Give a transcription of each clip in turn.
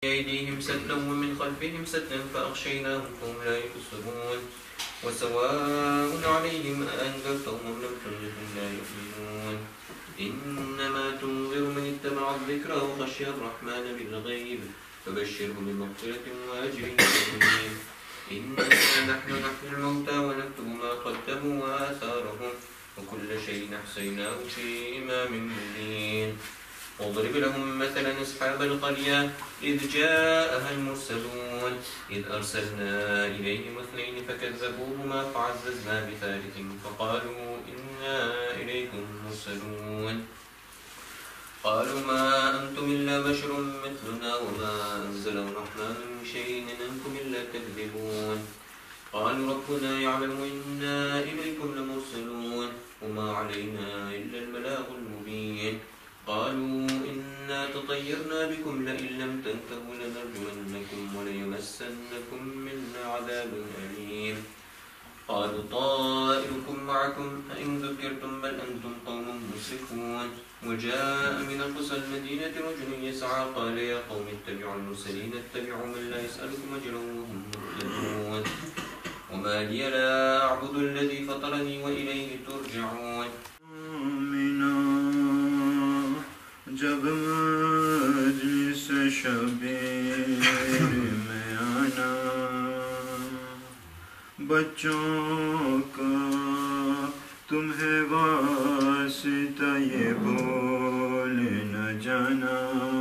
أيديهم سدا ومن خلفهم سدا فأغشيناهم فهم لا يبصرون وسواء عليهم أأنذرتهم أم لم تنذرهم لا يؤمنون إنما تنذر من اتبع الذكر وخشي الرحمن بالغيب فبشره بمغفرة وأجر كريم إنا نحن نحيي الموتى ونكتب ما قدموا وآثارهم وكل شيء أحصيناه في إمام مبين واضرب لهم مثلا أصحاب القرية إذ جاءها المرسلون إذ أرسلنا إليهم اثنين فكذبوهما فعززنا بثالث فقالوا إنا إليكم مرسلون قالوا ما أنتم إلا بشر مثلنا وما أنزل الرحمن من شيء إن أنتم إلا تكذبون قالوا ربنا يعلم إنا إليكم لمرسلون وما علينا إلا البلاغ المبين قالوا إنا تطيرنا بكم لئن لم تنتهوا لنرجمنكم وليمسنكم منا عذاب أليم قالوا طائركم معكم أئن ذكرتم بل أنتم قوم مسرفون وجاء من أقصى المدينة رجل يسعى قال يا قوم اتبعوا المرسلين اتبعوا من لا يسألكم أجرا وهم مهتدون وما لي لا أعبد الذي فطرني وإليه ترجعون جب مجلس شبیر میں آنا بچوں کا تمہیں واسطہ یہ بھول نہ جانا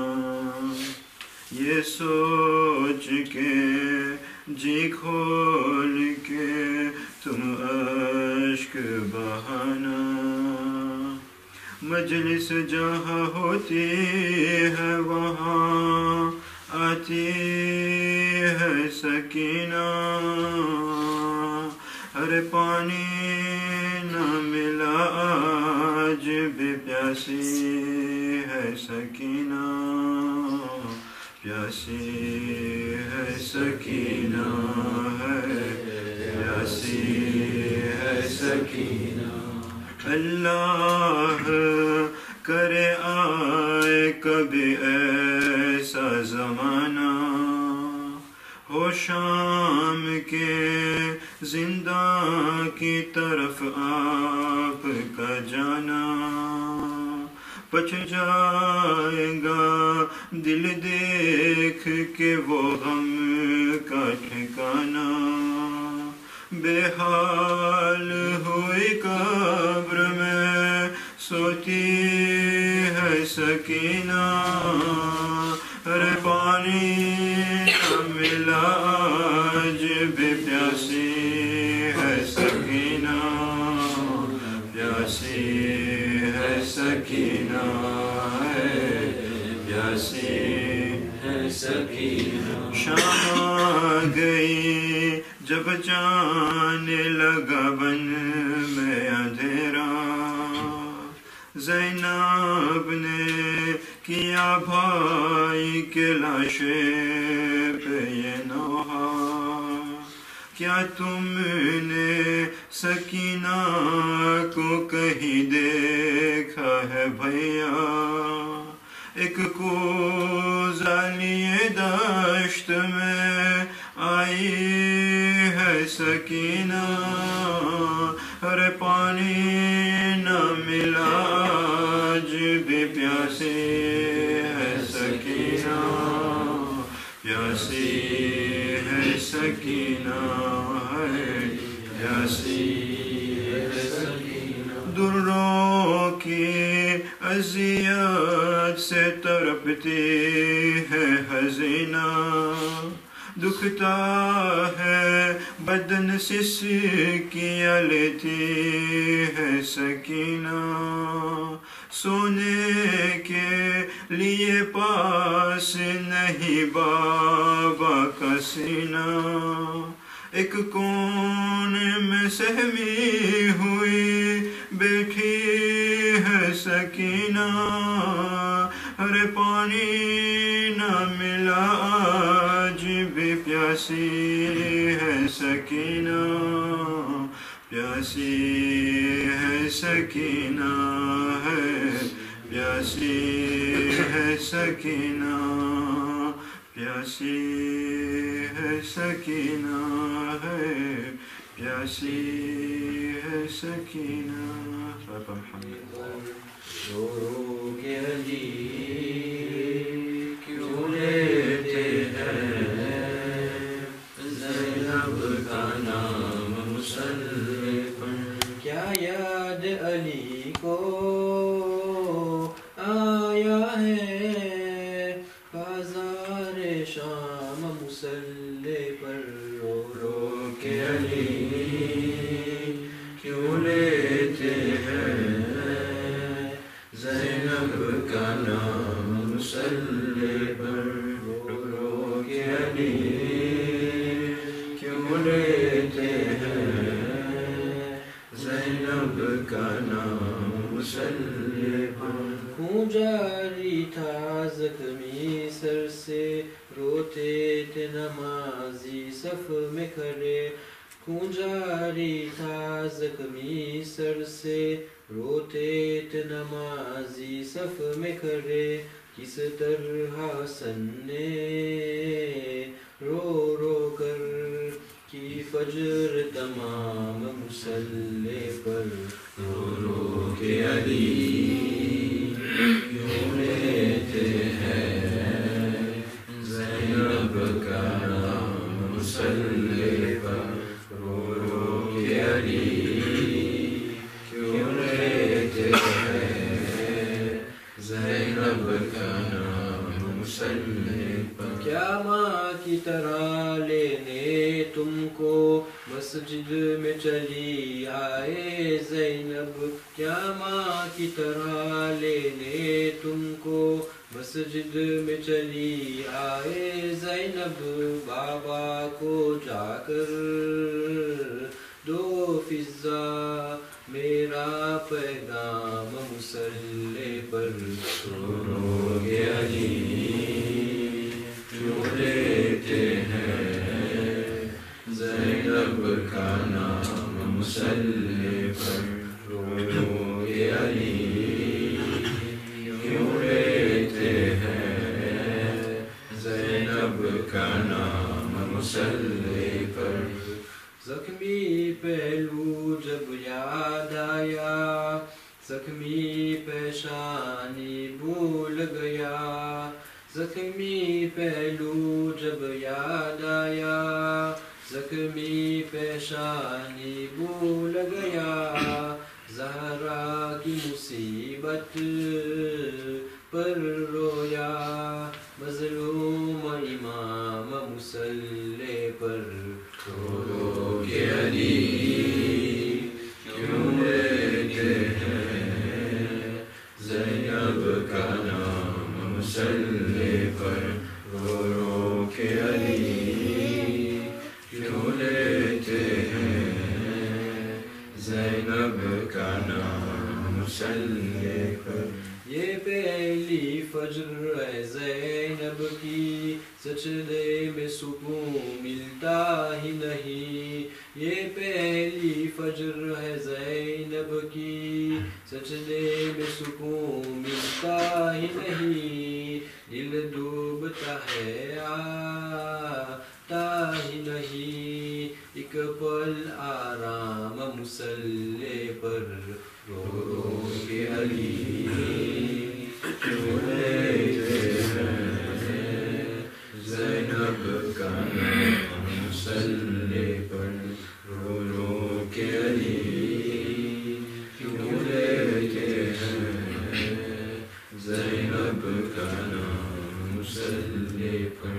یہ سوچ کے جی کھول کے تم اشک بہانا مجلس جہاں ہوتی ہے وہاں آتی ہے سکینہ ہر پانی نہ ملا آج بھی پیاسی ہے سکینہ پیاسی ہے سکینہ ہے پیاسی ہے سکینہ اللہ کرے آئے کبھی ایسا زمانہ ہو شام کے زندہ کی طرف آپ کا جانا پچھ جائے گا دل دیکھ کے وہ غم کا ٹھکانہ بے حال ہوئی قبر میں سوتی ہے سکینہ ہر پانی نہ ملا آج بھی پیاسی ہے سکینہ پیاسی ہے سکینہ ہے پیاسی ہے سکینہ شام آ گئی جب جانے لگا بن میں اندھیرا زینب نے کیا بھائی کے لاشے پہ یہ نوحہ کیا تم نے سکینہ کو کہیں دیکھا ہے بھیا ایک کوزہ لیے دشت میں آئی ہے سکینہ ہر پانی نہ ملا آج بھی پیاسی ہے سکینہ پیاسی ہے سکینہ ہے پیاسی ہے سکینہ دروں کی اذیت سے تڑپتی ہے حزینہ دکھتا ہے بدن سسکیاں لیتی ہے سکینہ سونے کے لیے پاس نہیں بابا کا سینہ ایک کون میں سہمی ہوئی بیٹھی ہے سکینہ ہر پانی نہ ملا آج بھی پیاسی ہے سکینہ پیاسی ہے سکینہ ہے پیاسی ہے سکینہ پیاسی پیاسی ہے سکینہ ہے پیاسی ہے سکینہ بابا محمد رو کے علی کیوں لیتے ہیں زینب کا نام مسلح پر کیا یاد علی کو آیا ہے بازار شام مسلح پر رو رو کے علی کیوں لیتے ہیں زینب کا نام مسلح پر رو رو کے علی کیوں لیتے ہیں زینب کا نام مسلح پر خون جاری تھا زخمی سر سے روتے تھے نمازی صف میں کھڑے خون جاری تھا زخمی سر سے روتے تھے نمازی صف میں کھڑے کس طرح حسن نے رو رو کر کی فجر تمام مسلح پر رو رو کے علی کیوں لیتے ہیں زینب کا نام مسلح پر رو رو کے علی کیوں لیتے ہیں زینب کا نام مسلح پر کیا ماں کی طرح لینے تم کو مسجد میں چلی آئے زینب کیا ماں کی طرح لینے تم کو مسجد میں چلی آئے زینب بابا کو جا کر دو فضا میرا پیغام مسلح پر رو رو کے علی کیوں لیتے ہیں زینب کا نام مسلح پر رو رو کے علی کیوں لیتے ہیں زینب کا نام مسلح پر زخمی پہلو جب یاد آیا زخمی پیشانی بھول گیا زخمی پہلو جب یاد آیا زخمی پیشانی بھول گیا زہرا کی مصیبت پر رویا مظلوم امام مسلح پر رو رو کے علی کیوں لیتے ہیں زینب کا نام مسلح پر رو رو کے علی کیوں لیتے ہیں زینب کا نام مسلح پر یہ پہلی فجر ہے زینب کی سجدے میں سکون ملتا ہی نہیں یہ پہلی فجر ہے زینب کی سجدے میں سکون ملتا ہی نہیں دل ڈوبتا ہے آتا ہی نہیں ایک پل آرام مسلح پر رو رو کے علی کیوں لیتے ہیں زینب کا نام مسلح پر رو رو کے علی کیوں لیتے ہیں زینب کا نام مسلح پر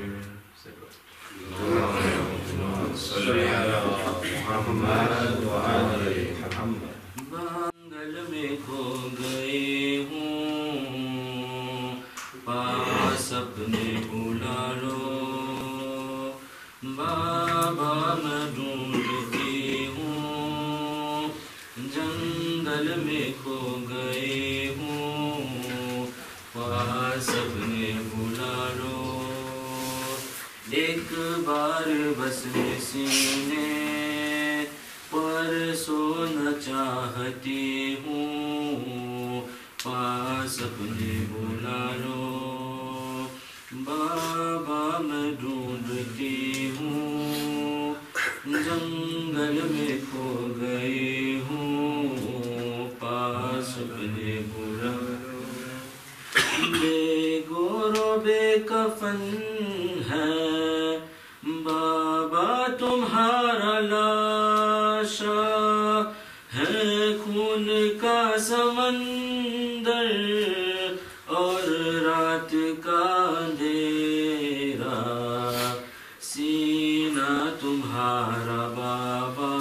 صلی محمد وآل محمد بانگل میں کھو گئے ہوں پاس اپنے بلا لو بابا میں ڈھونڈتی ہوں جنگل میں کھو گئے ہوں پاس اپنے بلا لو ایک بار بس سینے پر سونا چاہتی ہوں پاس اپنے بلا لو بابا میں ڈھونڈتی ہوں جنگل میں کھو گئی ہوں پاس اپنے بلا بے گورو بے کفن ہے بابا تمہارا لاشا ہے خون کا سمندر اور رات کا اندھیرا سینہ تمہارا بابا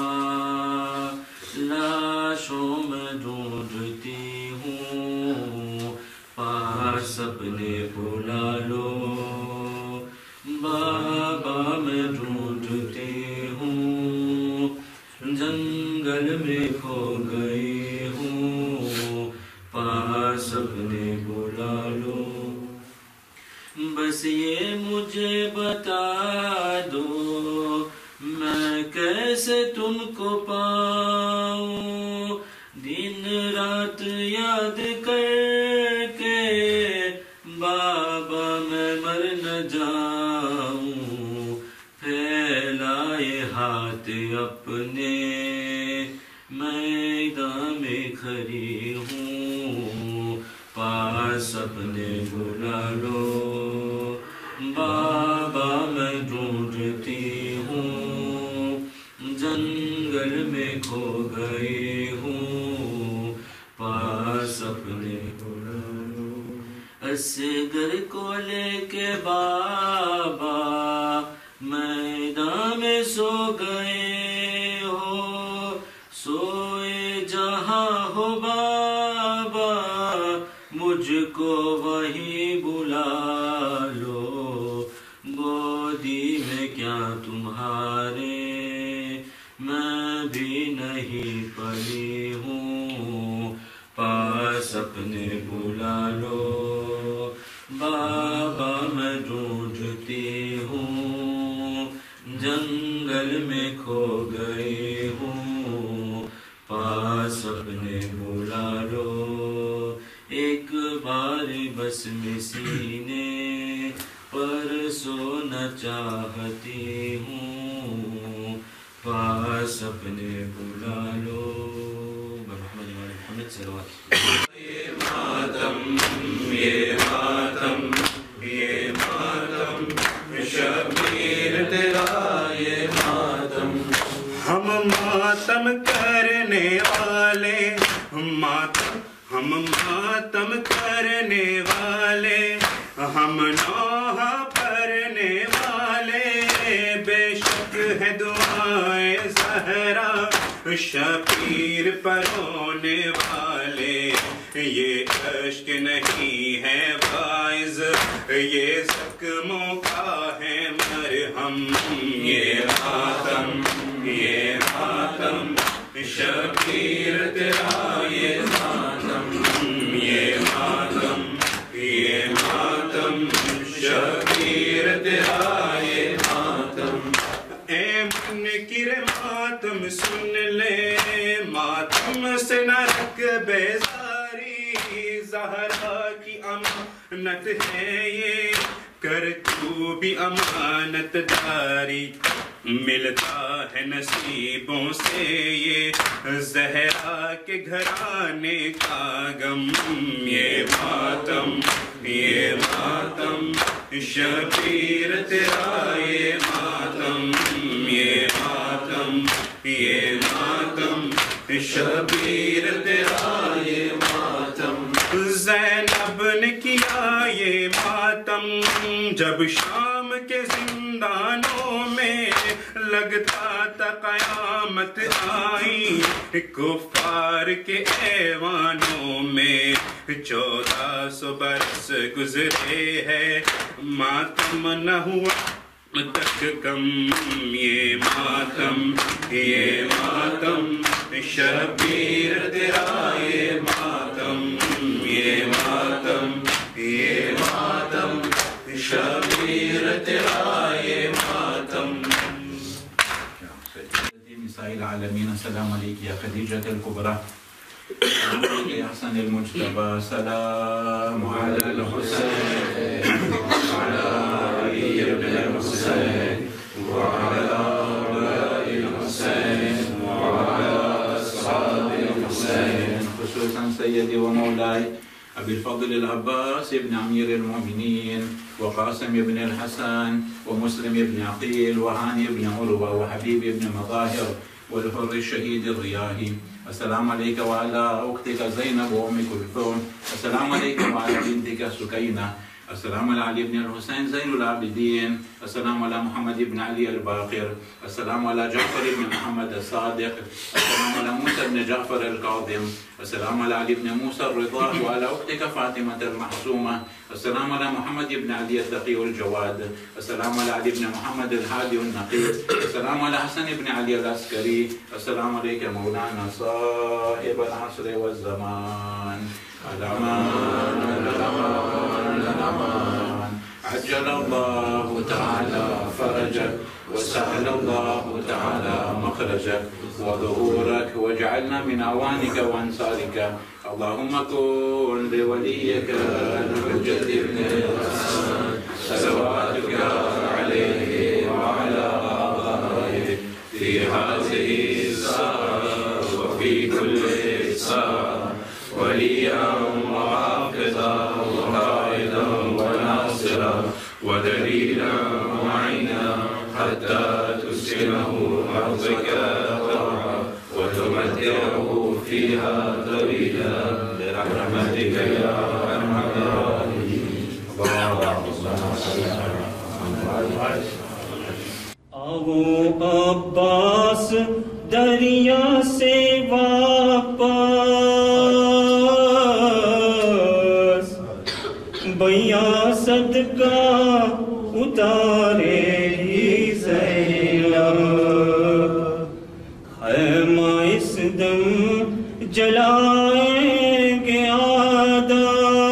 لاشوں میں ڈھونڈتی ہوں پاس اپنے بلا لو بابا میں ڈھونڈتی ہوں جنگل میں کھو گئی ہوں پاس اپنے بلا لو بس یہ مجھے بتا دو میں کیسے تم کو پاؤں دن رات یاد کر کے بابا میں مر نہ جاؤں پھیلائے ہاتھ اپنے میدان میں کھڑی ہوں پاس اپنے بلا لو بابا میں ڈھونڈتی ہوں جنگل میں کھو گئی ہوں پاس اپنے بلا لو اصغر کو لے کے بابا میدان میں سو گئے ہو سوئے جہاں ہو بابا مجھ کو وہیں بلا لو گودی میں کیا تمہارے میں بھی نہیں پلی ہوں پاس اپنے بلا لو بابا میں ڈھونڈتی ہوں جنگل میں کھو گئی ہوں پاس اپنے بلا لو ایک بار بس میں سینے پر سونا چاہتی ہوں پاس اپنے بلا لو محمد صلوات یہ ماتم یہ ماتم یہ ماتم شبیر تیرا یہ ماتم ہم ماتم کرنے والے ہم ماتم کرنے والے ہم نوحہ پڑھنے والے بے شک ہے دعائے زہرا شبیر پر رونے والے یہ اشک نہیں ہے باعث یہ زخموں کا ہے مرہم یہ ماتم شبیر تیرا یہ ماتم یہ ماتم شبیر تیرا یہ ماتم اے منکر ماتم سن لے ماتم سے نہ رکھ بیزاری زہرا کی امانت ہے یہ کر تو بھی امانت داری ملتا ہے نصیبوں سے یہ زہرا کے گھرانے کا غم یہ ماتم شبیر تیرا یہ ماتم شبیر تیرا یہ ماتم زینب نے کیا یہ ماتم جب شام کے زندانوں میں لگتا تھا قیامت آئی کفار کے ایوانوں میں 1400 برس گزرے ہے ماتم نہ ہوا تک کم یہ ماتم شبیر تیرا یہ ماتم شبیر تیرا یہ ماتم نساء العالمین السلام علیکم یا خدیجہ الکبریٰ حسن المجتبى سلام على الحسين وعلى علي بن الحسين وعلى أولاد الحسين وعلى أصحاب الحسين، خصوصا سيدي ومولاي أبي الفضل العباس بن أمير المؤمنين وقاسم بن الحسن ومسلم بن عقيل وهاني بن عروة وحبيب بن مظاهر والحر الشهيد الرياهي. السلام عليك وعلى أختك زينب وأم كلثوم. السلام عليك وعلى بنتك سكينة. السلام على علي بن الحسين زين العابدين. السلام على محمد بن علي الباقر. السلام على جعفر بن محمد الصادق. السلام على موسى بن جعفر الكاظم. السلام على علي بن موسى الرضا وعلى أختك فاطمة المحسومة. السلام على محمد بن علي التقي الجواد. السلام على علي بن محمد الهادي النقي. السلام على حسن بن علي العسكري. السلام عليك مولانا صاحب العصر والزمان. الأمان الأمان الأمان. عجل الله تعالى فرجك وسهل الله تعالى مخرجك وظهورك واجعلنا من أعوانك وأنصارك. اللهم كن لوليك الحجة بن الحسن صلواتك عليه وعلى آبائه في هذه الساعة وفي كل ساعة وليا وحافظا وقائدا وناصرا ودليلا ومعينا حتى تسكنه أرضك طوعا وتمتعه فيها طويلا برحمتك يا أرحم الراحمين. آو عباس دریا سے واپس بیا صدقہ اتارے ہی زینب خیمہ اس دم جلائیں گے آدھا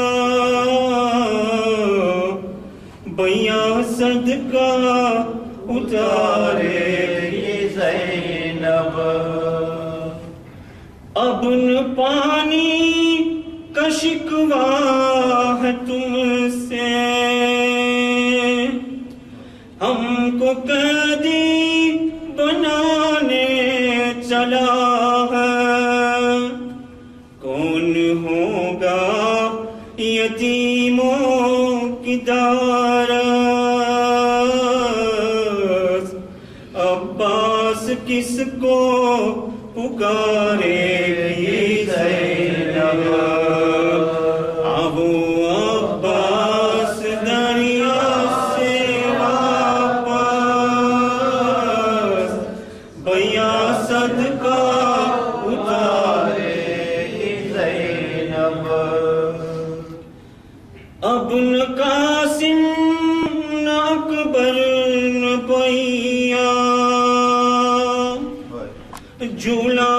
بیا صدقہ اتارے ہی زینب اب نہ پانی کا شکوہ ہے تم سے ہم کو قیدی بنانے چلا ہے کون ہوگا یتیموں کی دارس عباس کس کو پکارے گی زینب ابو عباس دریا سے واپس بیا صدقہ اتارے گی زینب اب نہ قاسم نہ اکبر نہ بھیا جھولا